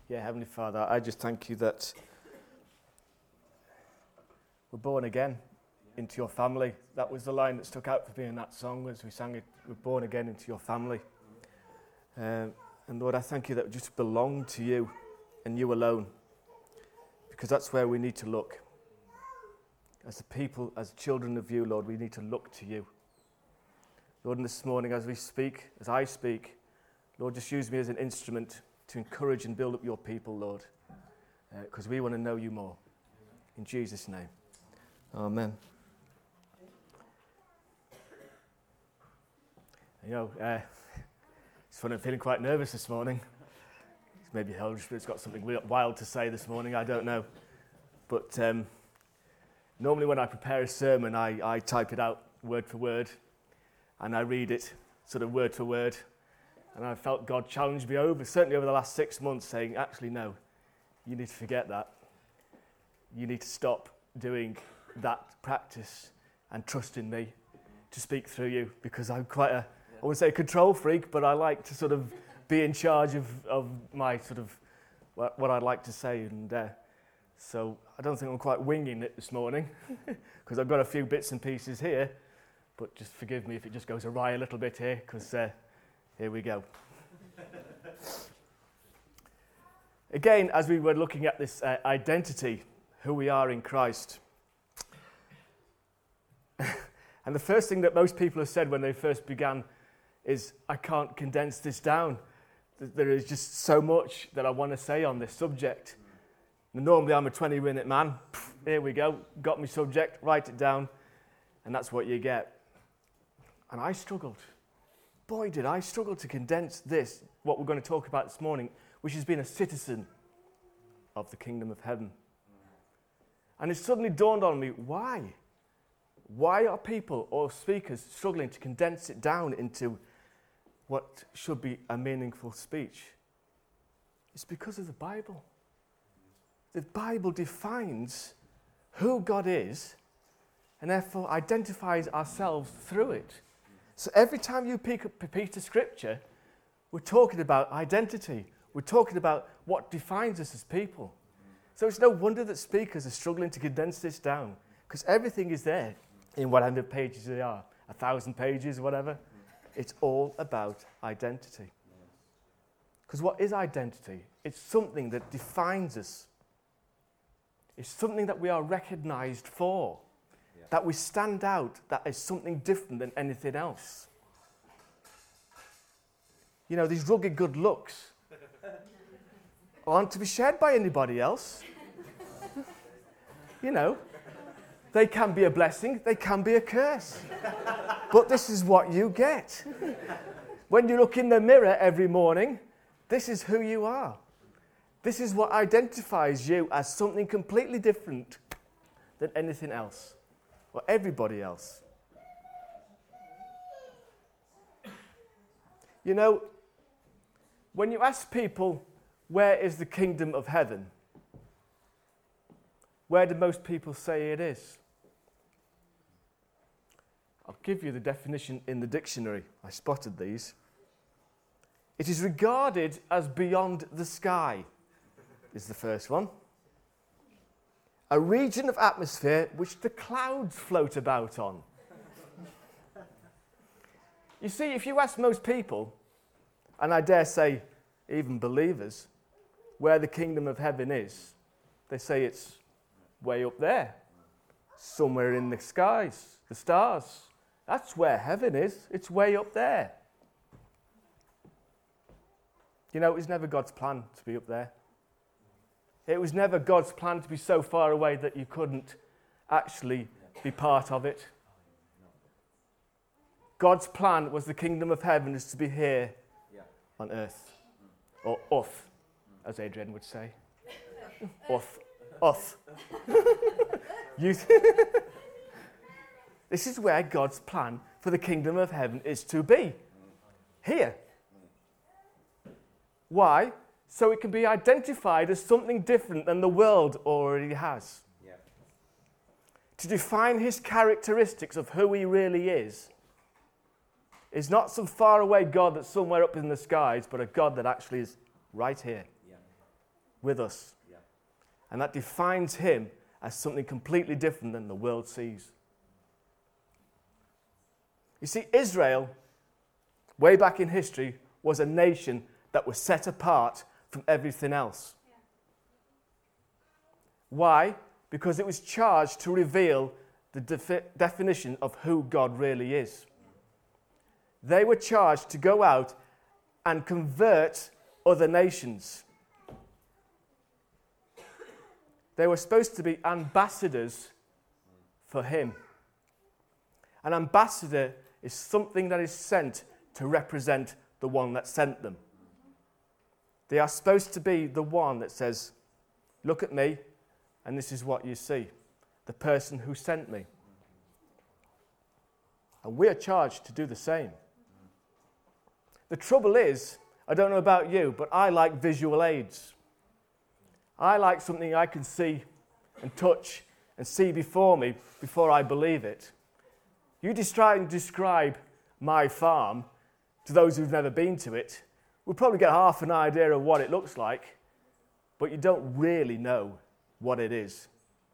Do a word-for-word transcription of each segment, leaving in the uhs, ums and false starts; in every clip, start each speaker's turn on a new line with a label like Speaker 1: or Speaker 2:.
Speaker 1: Yeah, Heavenly Father, I just thank you that we're born again into your family. That was the line that stuck out for me in that song as we sang it. We're born again into your family. Um, and Lord, I thank you that we just belong to you and you alone, because that's where we need to look. As the people, as children of you, Lord, we need to look to you. Lord, and this morning as we speak, as I speak, Lord, just use me as an instrument to encourage and build up your people, Lord, because uh, we want to know you more. In Jesus' name, amen. You know, uh, it's funny, I'm feeling quite nervous this morning. Maybe the Holy Spirit's got something wild to say this morning, I don't know. But um, normally when I prepare a sermon, I, I type it out word for word, and I read it sort of word for word. And I felt God challenge me over, certainly over the last six months, saying, actually, no, you need to forget that. You need to stop doing that practice and trust in me to speak through you, because I'm quite a, I wouldn't say a control freak, but I like to sort of be in charge of, of my sort of, what, what I'd like to say. And uh, so I don't think I'm quite winging it this morning, because I've got a few bits and pieces here, but just forgive me if it just goes awry a little bit here, because uh, here we go. Again, as we were looking at this uh, identity, who we are in Christ. And the first thing that most people have said when they first began is, I can't condense this down. There is just so much that I want to say on this subject. Normally I'm a twenty minute man. Here we go, got my subject, write it down, and that's what you get. And I struggled. Boy, did I struggle to condense this, what we're going to talk about this morning, which has been a citizen of the kingdom of heaven. And it suddenly dawned on me, why? Why are people or speakers struggling to condense it down into what should be a meaningful speech? It's because of the Bible. The Bible defines who God is and therefore identifies ourselves through it. So every time you pick up a piece of scripture, we're talking about identity. We're talking about what defines us as people. So it's no wonder that speakers are struggling to condense this down, because everything is there in whatever pages they are, a thousand pages, whatever. It's all about identity. Because what is identity? It's something that defines us. It's something that we are recognized for. That we stand out, that is something different than anything else. You know, these rugged good looks aren't to be shared by anybody else. You know, they can be a blessing, they can be a curse. But this is what you get. When you look in the mirror every morning, this is who you are. This is what identifies you as something completely different than anything else. Or everybody else. You know, when you ask people, where is the kingdom of heaven? Where do most people say it is? I'll give you the definition in the dictionary. I spotted these. It is regarded as beyond the sky, is the first one. A region of atmosphere which the clouds float about on. You see, if you ask most people, and I dare say even believers, where the kingdom of heaven is, they say it's way up there, somewhere in the skies, the stars. That's where heaven is. It's way up there. You know, it was never God's plan to be up there. It was never God's plan to be so far away that you couldn't actually be part of it. God's plan was the kingdom of heaven is to be here on earth. Or uth, as Adrian would say. Uth. Uth. Youth. This is where God's plan for the kingdom of heaven is to be. Here. Why? So it can be identified as something different than the world already has. Yeah. To define his characteristics of who he really is, is not some faraway God that's somewhere up in the skies, but a God that actually is right here. Yeah. with us.
Speaker 2: Yeah.
Speaker 1: And that defines him as something completely different than the world sees. You see, Israel, way back in history, was a nation that was set apart from everything else.
Speaker 3: Yeah.
Speaker 1: Why? Because it was charged to reveal the defi- definition of who God really is. They were charged to go out and convert other nations. They were supposed to be ambassadors for him. An ambassador is something that is sent to represent the one that sent them. They are supposed to be the one that says, look at me, and this is what you see. The person who sent me. And we are charged to do the same. The trouble is, I don't know about you, but I like visual aids. I like something I can see and touch and see before me before I believe it. You just try and describe my farm to those who've never been to it, we'll probably get half an idea of what it looks like, but you don't really know what it is.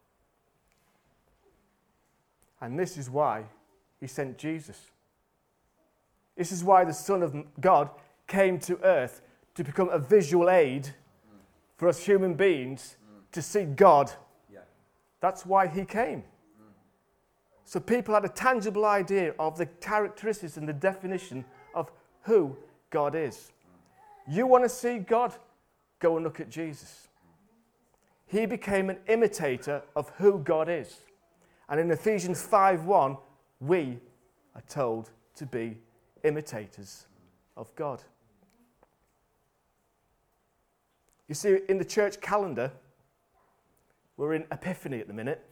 Speaker 1: And this is why he sent Jesus. This is why the Son of God came to earth to become a visual aid for us human beings to see God.
Speaker 2: Yeah.
Speaker 1: That's why he came. So people had a tangible idea of the characteristics and the definition of who God is. You want to see God? Go and look at Jesus. He became an imitator of who God is. And in Ephesians five one, we are told to be imitators of God. You see, in the church calendar, we're in Epiphany at the minute.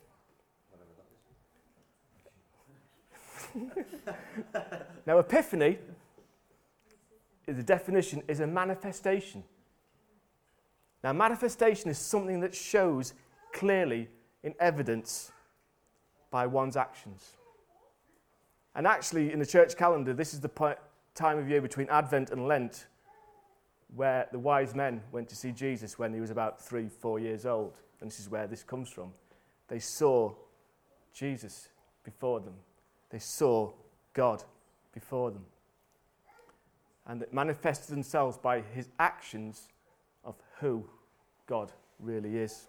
Speaker 1: Now, Epiphany, the definition is a manifestation. Now, manifestation is something that shows clearly in evidence by one's actions. And actually, in the church calendar, this is the po- time of year between Advent and Lent where the wise men went to see Jesus when he was about three, four years old. And this is where this comes from. They saw Jesus before them. They saw God before them. And it manifested themselves by his actions of who God really is.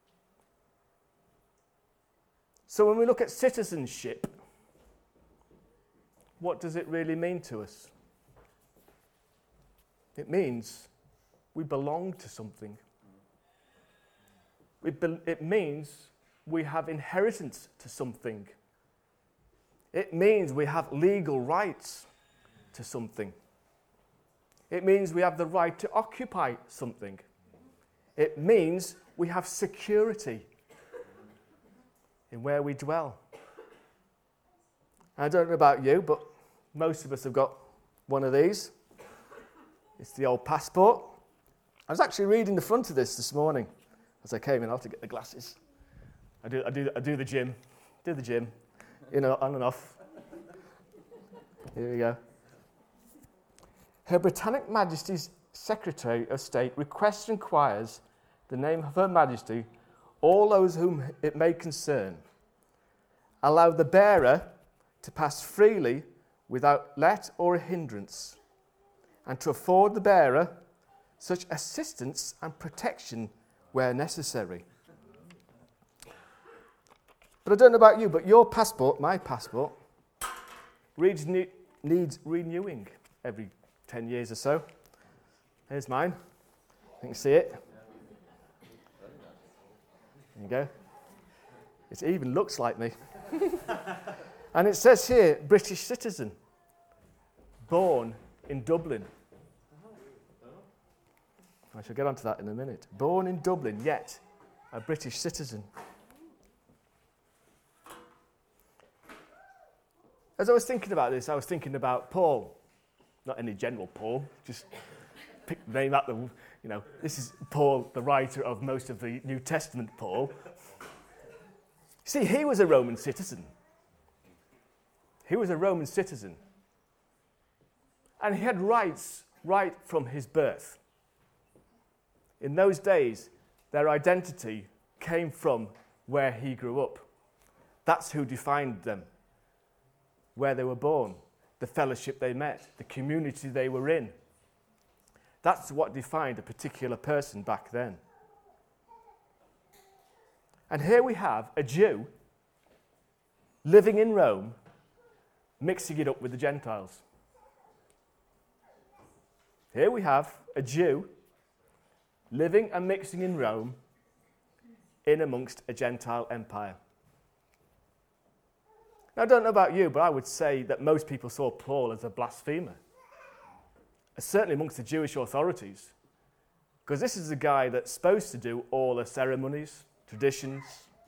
Speaker 1: So when we look at citizenship, what does it really mean to us? It means we belong to something. It, be- it means we have inheritance to something. It means we have legal rights to something. It means we have the right to occupy something. It means we have security in where we dwell. I don't know about you, but most of us have got one of these. It's the old passport. I was actually reading the front of this this morning as I came in. I'll have to get the glasses. I do, I do, I do the gym. Do the gym. You know, on and off. Here we go. Her Britannic Majesty's Secretary of State requests and inquires the name of Her Majesty, all those whom it may concern. Allow the bearer to pass freely without let or hindrance, and to afford the bearer such assistance and protection where necessary. But I don't know about you, but your passport, my passport, needs, needs renewing every ten years or so. Here's mine. You can see it. There you go. It even looks like me. And it says here, British citizen, born in Dublin. I shall get onto that in a minute. Born in Dublin, yet a British citizen. As I was thinking about this, I was thinking about Paul. Not any general Paul, just pick the name out the, you know, this is Paul, the writer of most of the New Testament Paul. See, he was a Roman citizen. He was a Roman citizen. And he had rights right from his birth. In those days, their identity came from where he grew up. That's who defined them. Where they were born, the fellowship they met, the community they were in. That's what defined a particular person back then. And here we have a Jew living in Rome, mixing it up with the Gentiles. Here we have a Jew living and mixing in Rome in amongst a Gentile empire. Now, I don't know about you, but I would say that most people saw Paul as a blasphemer, certainly amongst the Jewish authorities, because this is a guy that's supposed to do all the ceremonies, traditions.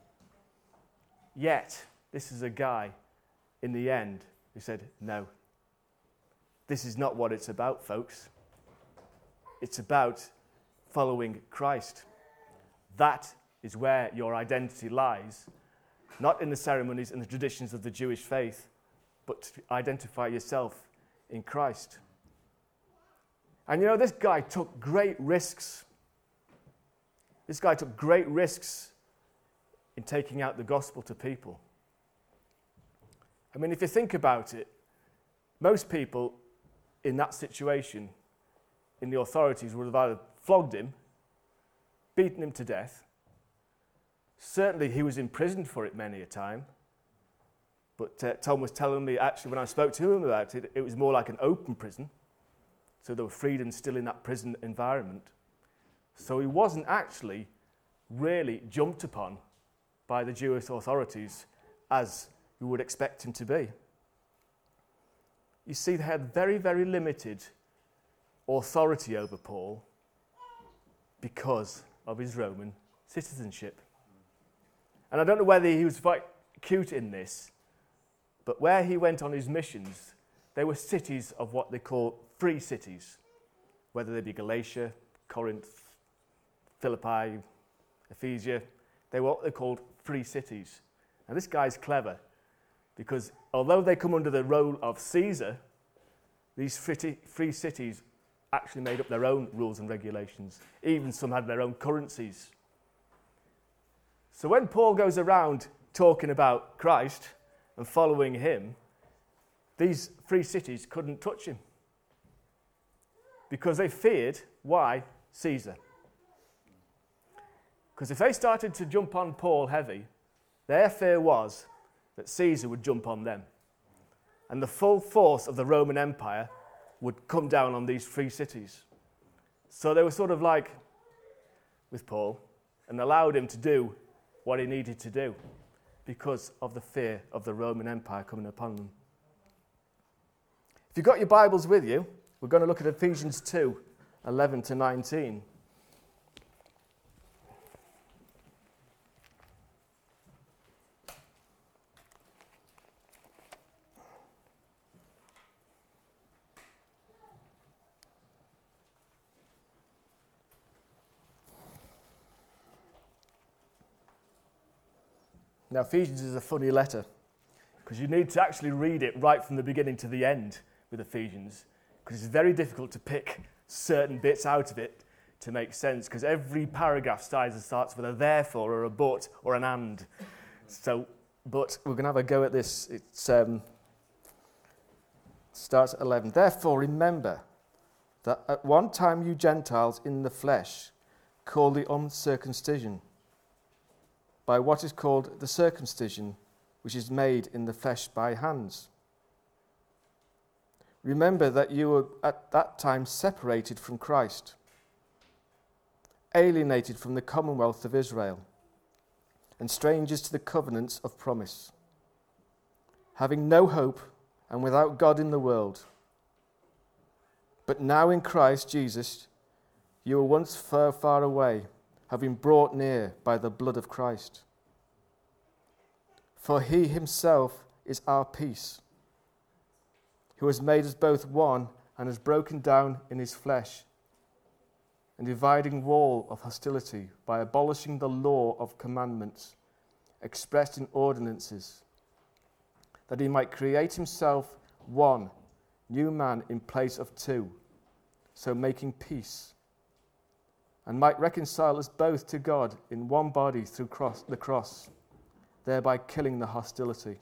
Speaker 1: Yet, this is a guy, in the end, who said, no, this is not what it's about, folks. It's about following Christ. That is where your identity lies, not in the ceremonies and the traditions of the Jewish faith, but to identify yourself in Christ. And you know, this guy took great risks. This guy took great risks in taking out the gospel to people. I mean, if you think about it, most people in that situation, in the authorities, would have either flogged him, beaten him to death. Certainly he was imprisoned for it many a time. But uh, Tom was telling me, actually, when I spoke to him about it, it was more like an open prison. So there were freedoms still in that prison environment. So he wasn't actually really jumped upon by the Jewish authorities as you would expect him to be. You see, they had very, very limited authority over Paul because of his Roman citizenship. And I don't know whether he was quite cute in this, but where he went on his missions, they were cities of what they call free cities, whether they be Galatia, Corinth, Philippi, Ephesia. They were what they called free cities. And this guy's clever, because although they come under the role of Caesar, these free, free cities actually made up their own rules and regulations. Even some had their own currencies. So when Paul goes around talking about Christ and following him, these free cities couldn't touch him because they feared, why? Caesar. Because if they started to jump on Paul heavy, their fear was that Caesar would jump on them. And the full force of the Roman Empire would come down on these free cities. So they were sort of like with Paul and allowed him to do what he needed to do because of the fear of the Roman Empire coming upon them. If you've got your Bibles with you, we're going to look at Ephesians two, eleven to nineteen. Now, Ephesians is a funny letter because you need to actually read it right from the beginning to the end with Ephesians, because it's very difficult to pick certain bits out of it to make sense, because every paragraph starts, starts with a therefore or a but or an and. So, but we're going to have a go at this. It um, starts at eleven. Therefore, remember that at one time you Gentiles in the flesh, called the uncircumcision, by what is called the circumcision, which is made in the flesh by hands. Remember that you were at that time separated from Christ, alienated from the commonwealth of Israel, and strangers to the covenants of promise, having no hope and without God in the world. But now in Christ Jesus, you were once far, far away, have been brought near by the blood of Christ. For he himself is our peace, who has made us both one and has broken down in his flesh a dividing wall of hostility by abolishing the law of commandments expressed in ordinances, that he might create himself one new man in place of two, so making peace, and might reconcile us both to God in one body through cross, the cross, thereby killing the hostility.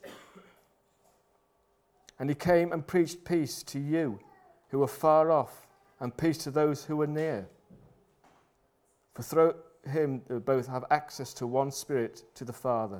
Speaker 1: And he came and preached peace to you who were far off, and peace to those who were near. For through him they both have access to one Spirit, to the Father.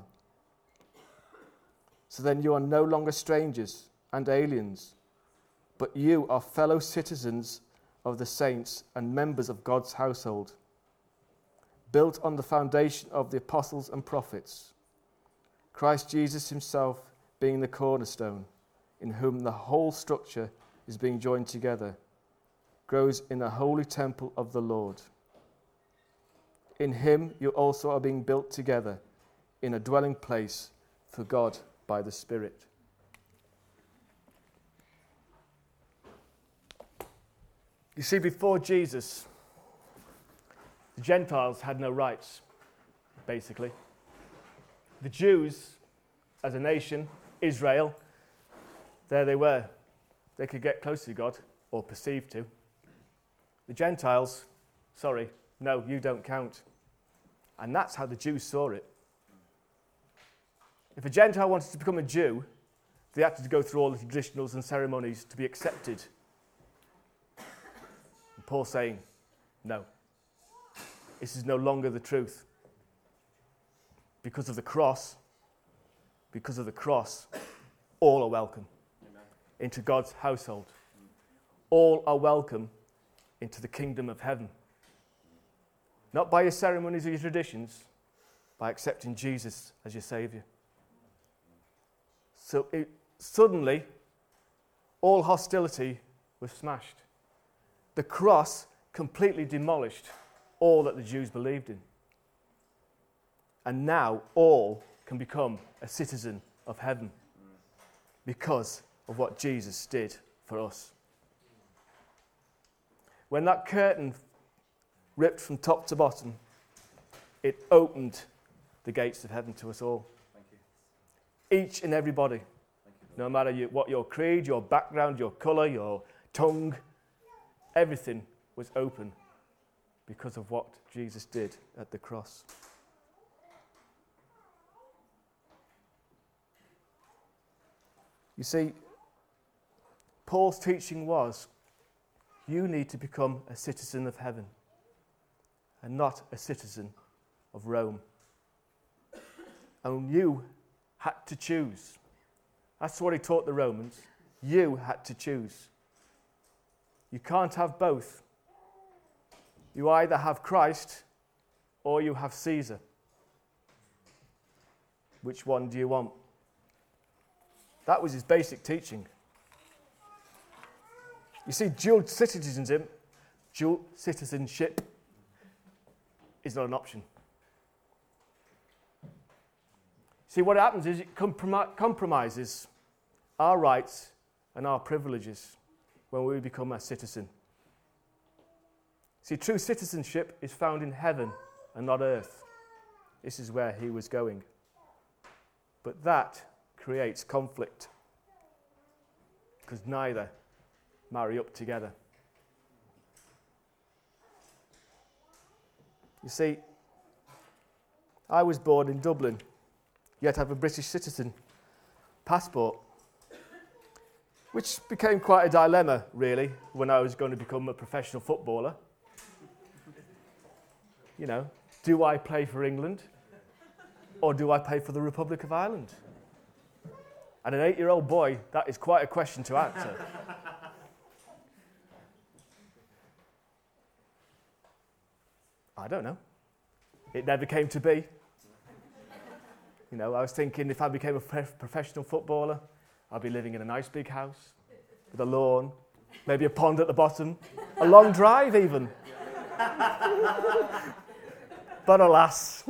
Speaker 1: So then you are no longer strangers and aliens, but you are fellow citizens of the saints and members of God's household, built on the foundation of the apostles and prophets, Christ Jesus himself being the cornerstone, in whom the whole structure is being joined together, grows in a holy temple of the Lord. In him you also are being built together in a dwelling place for God by the Spirit. You see, before Jesus, the Gentiles had no rights, basically. The Jews, as a nation, Israel, there they were. They could get close to God, or perceived to. The Gentiles, sorry, no, you don't count. And that's how the Jews saw it. If a Gentile wanted to become a Jew, they had to go through all the traditionals and ceremonies to be accepted. And Paul's saying, no, this is no longer the truth. Because of the cross, because of the cross, all are welcome into God's household. All are welcome into the kingdom of heaven. Not by your ceremonies or your traditions, by accepting Jesus as your Saviour. So it, suddenly, all hostility was smashed. The cross completely demolished all that the Jews believed in. And now all can become a citizen of heaven because of what Jesus did for us. When that curtain ripped from top to bottom, it opened the gates of heaven to us all.
Speaker 2: Thank you.
Speaker 1: Each and everybody,
Speaker 2: Thank you.
Speaker 1: no matter you, what your creed, your background, your colour, your tongue, everything was open because of what Jesus did at the cross. You see, Paul's teaching was, you need to become a citizen of heaven and not a citizen of Rome. And you had to choose. That's what he taught the Romans. You had to choose. You can't have both. You either have Christ or you have Caesar. Which one do you want? That was his basic teaching. You see, dual citizenship, dual citizenship is not an option. See, what happens is it comprom- compromises our rights and our privileges when we become a citizen. See, true citizenship is found in heaven and not earth. This is where he was going. But that creates conflict because neither marry up together. You see, I was born in Dublin, yet have a British citizen passport, which became quite a dilemma, really, when I was going to become a professional footballer. You know, do I play for England or do I play for the Republic of Ireland? And an eight-year-old boy, that is quite a question to answer. I don't know. It never came to be. You know, I was thinking if I became a prof- professional footballer, I'd be living in a nice big house with a lawn, maybe a pond at the bottom, a long drive even. But alas.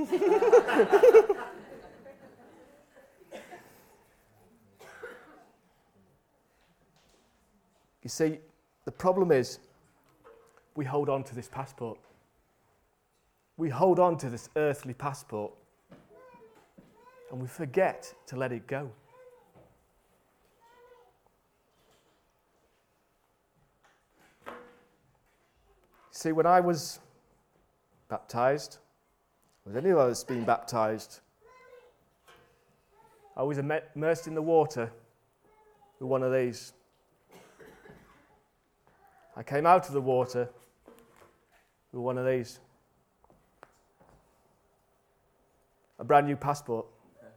Speaker 1: You see, the problem is we hold on to this passport. We hold on to this earthly passport and we forget to let it go. See, when I was baptized? Was any of us being baptized? I was immersed in the water with one of these. I came out of the water with one of these. A brand new passport.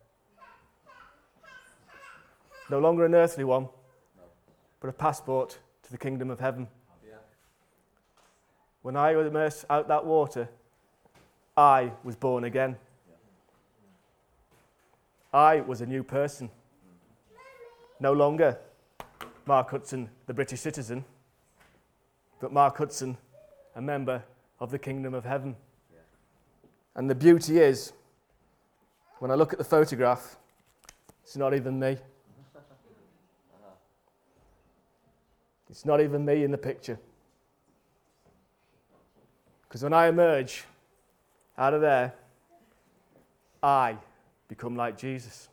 Speaker 1: No longer an earthly one, no. but a passport to the kingdom of heaven. Yeah. When I was immersed out that water, I was born again. Yeah. I was a new person. No longer Mark Hudson, the British citizen, but Mark Hudson, a member of the kingdom of heaven. Yeah. And the beauty is, when I look at the photograph, it's not even me. It's not even me in the picture. Because when I emerge out of there, I become like Jesus.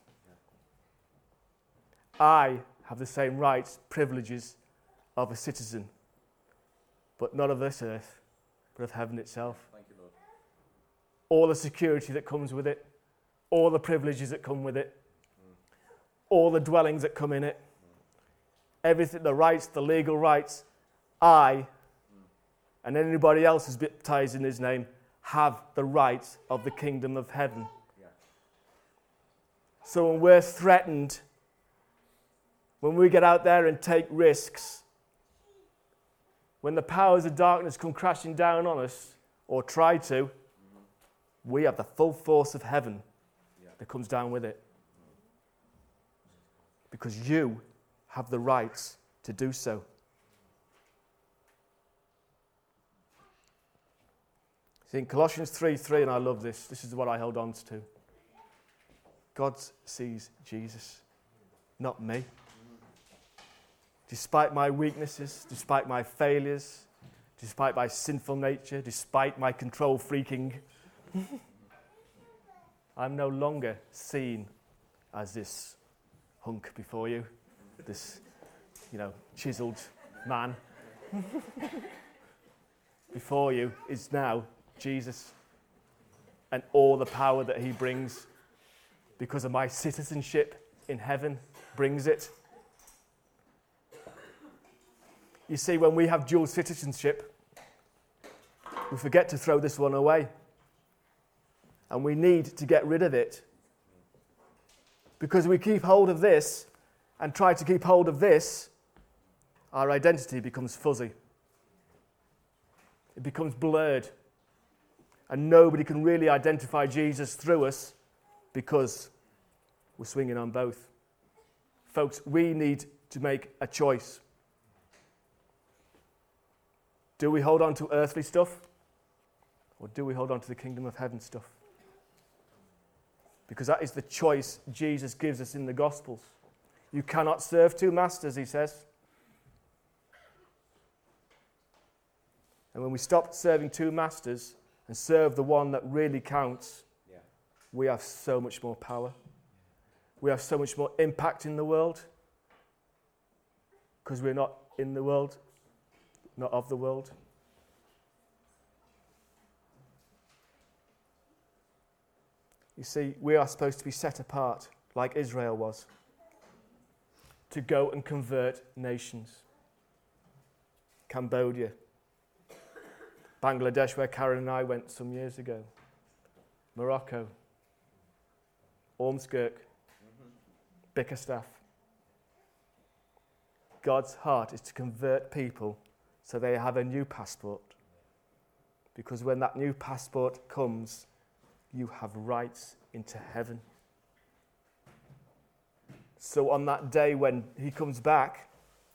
Speaker 1: I have the same rights, privileges of a citizen, but not of this earth, but of heaven itself.
Speaker 2: Thank you, Lord.
Speaker 1: All the security that comes with it, all the privileges that come with it, mm. all the dwellings that come in it, everything, the rights, the legal rights, I mm. and anybody else who's baptized in his name have the rights of the kingdom of heaven. Yeah. So when we're threatened, when we get out there and take risks, when the powers of darkness come crashing down on us, or try to, mm-hmm. we have the full force of heaven yeah. that comes down with it. Because you have the rights to do so. See, in Colossians three three, and I love this, this is what I held on to. God sees Jesus, not me. Despite my weaknesses, despite my failures, despite my sinful nature, despite my control freaking, I'm no longer seen as this hunk before you. This, you know, chiseled man before you is now Jesus, and all the power that he brings because of my citizenship in heaven brings it. You see, when we have dual citizenship, we forget to throw this one away, and we need to get rid of it, because we keep hold of this and try to keep hold of this, our identity becomes fuzzy. It becomes blurred. And nobody can really identify Jesus through us because we're swinging on both. Folks, we need to make a choice. Do we hold on to earthly stuff? Or do we hold on to the kingdom of heaven stuff? Because that is the choice Jesus gives us in the Gospels. You cannot serve two masters, he says. And when we stop serving two masters and serve the one that really counts, yeah. we have so much more power. We have so much more impact in the world because we're not in the world, not of the world. You see, we are supposed to be set apart like Israel was, to go and convert nations. Cambodia, Bangladesh, where Karen and I went some years ago, Morocco, Ormskirk, mm-hmm. Bickerstaff. God's heart is to convert people so they have a new passport. Because when that new passport comes, you have rights into heaven. So on that day when he comes back,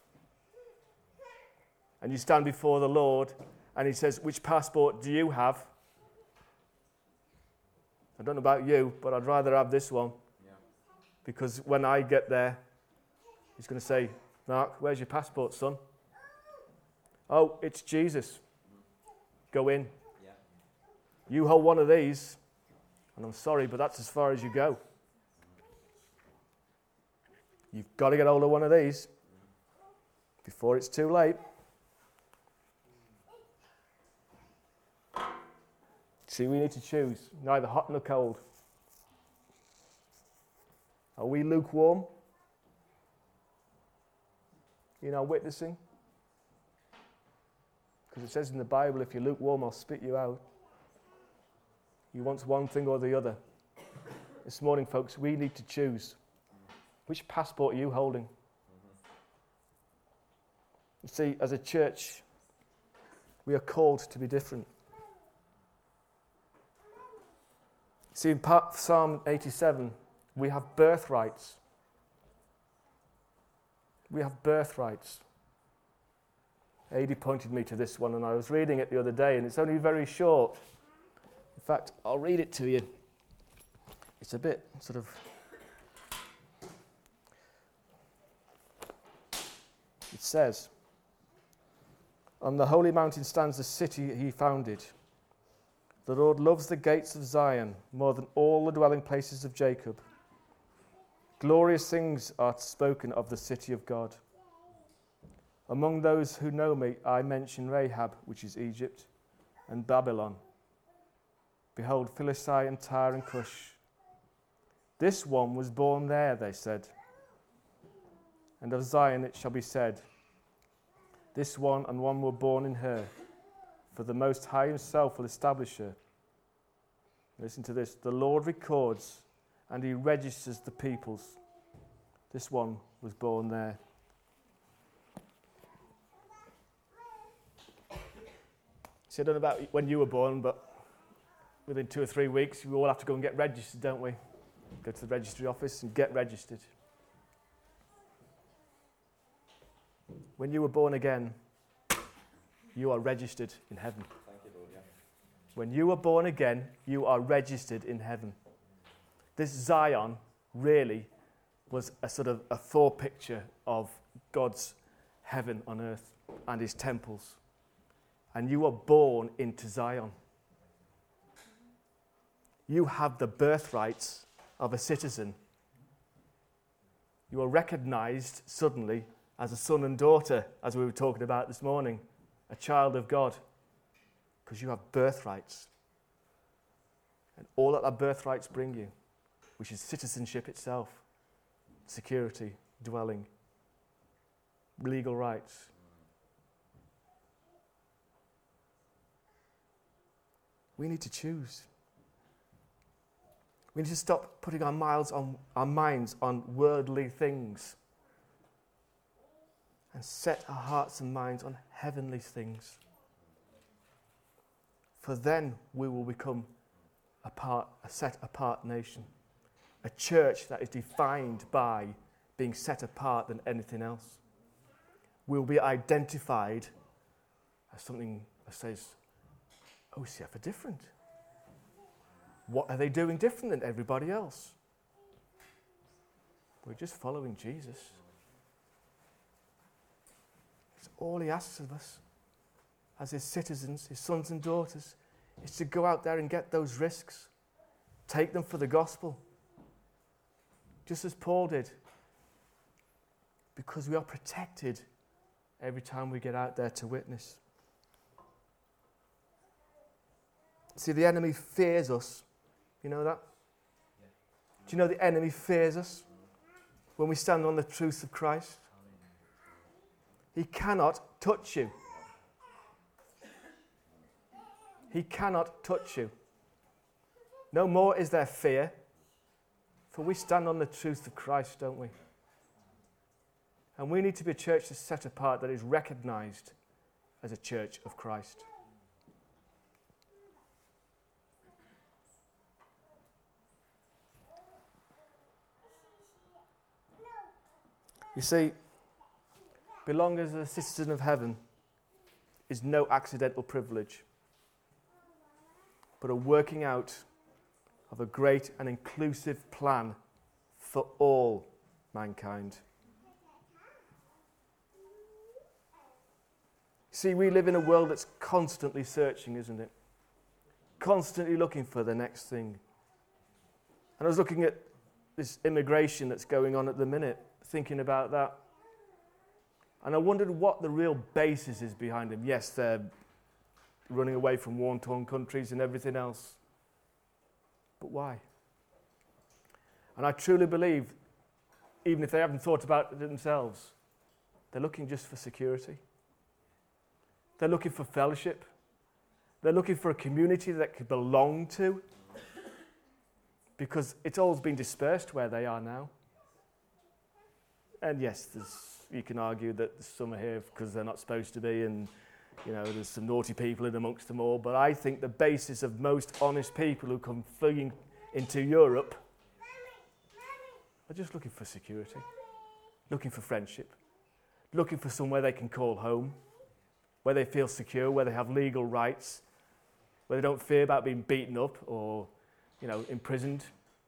Speaker 1: and you stand before the Lord, and he says, which passport do you have? I don't know about you, but I'd rather have this one. Yeah. Because when I get there, he's going to say, Mark, where's your passport, son? Oh, it's Jesus. Go in. Yeah. You hold one of these, and I'm sorry, but that's as far as you go. You've got to get hold of one of these before it's too late. See, we need to choose, neither hot nor cold. Are we lukewarm in our witnessing? Because it says in the Bible, if you're lukewarm, I'll spit you out. You want one thing or the other. This morning, folks, we need to choose. Which passport are you holding? You see, as a church, we are called to be different. See, in Psalm eighty-seven, we have birthrights. We have birthrights. Adi pointed me to this one, and I was reading it the other day, and it's only very short. In fact, I'll read it to you. It's a bit sort of... It says, "On the holy mountain stands the city he founded. The Lord loves the gates of Zion more than all the dwelling places of Jacob. Glorious things are spoken of the city of God. Among those who know me, I mention Rahab, which is Egypt, and Babylon. Behold, Philistia and Tyre and Cush. This one was born there," they said. "And of Zion it shall be said, this one and one were born in her. For the Most High himself will establish her." Listen to this. "The Lord records and he registers the peoples. This one was born there." See, I don't know about when you were born, but within two or three weeks, we all have to go and get registered, don't we? Go to the registry office and get registered. When you were born again, you are registered in heaven.
Speaker 2: Thank you, Lord, yeah.
Speaker 1: When you are born again, you are registered in heaven. This Zion really was a sort of a forepicture of God's heaven on earth and his temples. And you are born into Zion. You have the birthrights of a citizen. You are recognized suddenly as a son and daughter, as we were talking about this morning, a child of God, because you have birthrights. And all that our birthrights bring you, which is citizenship itself, security, dwelling, legal rights. We need to choose. We need to stop putting our minds on, our minds on worldly things and set our hearts and minds on heavenly things. For then we will become a, part, a set-apart nation, a church that is defined by being set apart than anything else. We will be identified as something that says, O C F are different. What are they doing different than everybody else? We're just following Jesus. It's all he asks of us as his citizens, his sons and daughters, is to go out there and get those risks. Take them for the gospel. Just as Paul did. Because we are protected every time we get out there to witness. See, the enemy fears us. You know that? Yeah. Do you know the enemy fears us when we stand on the truth of Christ? He cannot touch you. He cannot touch you. No more is there fear, for we stand on the truth of Christ, don't we? And we need to be a church that's set apart, that is recognized as a church of Christ. You see, belonging as a citizen of heaven is no accidental privilege, but a working out of a great and inclusive plan for all mankind. See, we live in a world that's constantly searching, isn't it? Constantly looking for the next thing. And I was looking at this immigration that's going on at the minute, thinking about that. And I wondered what the real basis is behind them. Yes, they're running away from war-torn countries and everything else. But why? And I truly believe, even if they haven't thought about it themselves, they're looking just for security. They're looking for fellowship. They're looking for a community that could belong to, because it's all been dispersed where they are now. And yes, there's, you can argue that some are here because they're not supposed to be, and you know, there's some naughty people in amongst them all. But I think the basis of most honest people who come fleeing into Europe are just looking for security, looking for friendship, looking for somewhere they can call home, where they feel secure, where they have legal rights, where they don't fear about being beaten up or, you know, imprisoned.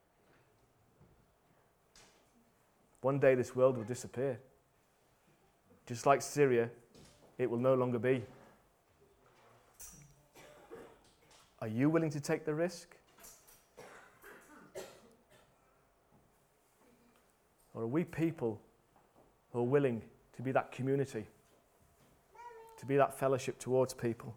Speaker 1: One day this world will disappear. Just like Syria, it will no longer be. Are you willing to take the risk? Or are we people who are willing to be that community, to be that fellowship towards people?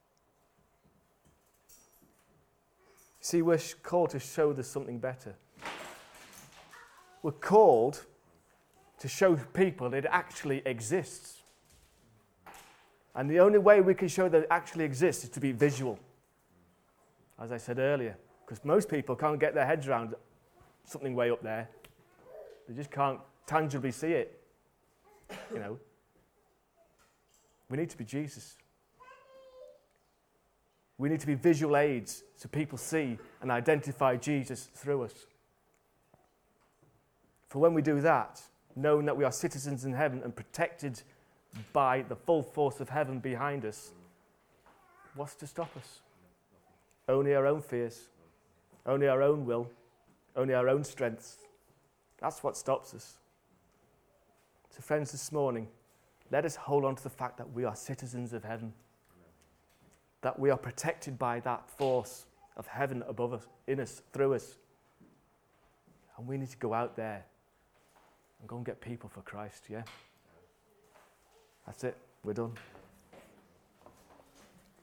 Speaker 1: See, we're called to show there's something better. We're called to show people it actually exists. And the only way we can show that it actually exists is to be visual. As I said earlier, because most people can't get their heads around something way up there. They just can't tangibly see it. You know. We need to be Jesus. We need to be visual aids so people see and identify Jesus through us. For when we do that, knowing that we are citizens in heaven and protected by the full force of heaven behind us, what's to stop us? Only our own fears, only our own will, only our own strengths. That's what stops us. So friends, this morning, let us hold on to the fact that we are citizens of heaven, that we are protected by that force of heaven above us, in us, through us. And we need to go out there and go and get people for Christ, yeah? That's it. We're done.